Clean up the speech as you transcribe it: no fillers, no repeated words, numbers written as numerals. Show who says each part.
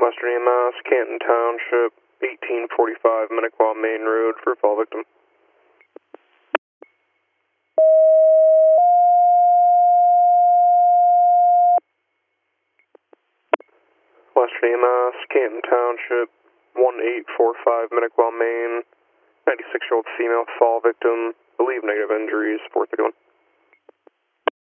Speaker 1: Western EMS, Canton Township, 1845 Minnequaw Main Road for fall victim. Western EMS, Canton Township, 1845 Minnequaw Main, 96-year-old female fall victim, believe negative injuries, 431.